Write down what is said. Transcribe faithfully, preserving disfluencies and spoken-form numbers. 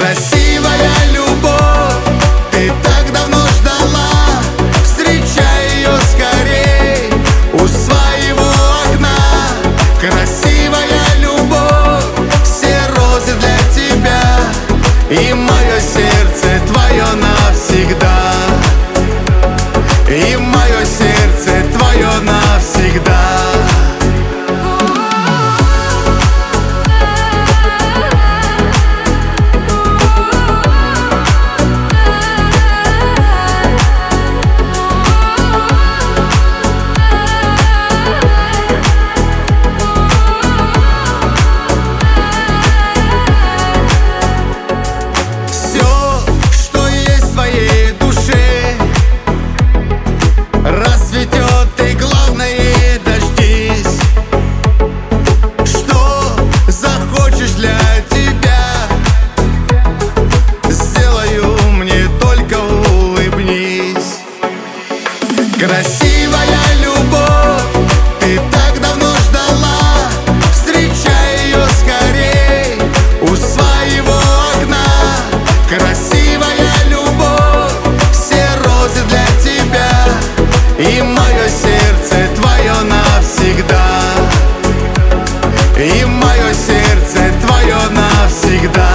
Красивая любовь, ты так давно ждала. Встречай ее скорей у своего окна. Красивая любовь, все розы для тебя, и мое сердце твое навсегда. И мое сердце твое навсегда. Расцветет, и главное, дождись. Что захочешь для тебя, сделаю, мне только улыбнись. Красивая любовь, ты так давно ждала. Встречай ее скорей у своего окна. Красивая любовь, все розы для тебя, и мое сердце твое навсегда. И мое сердце твое навсегда.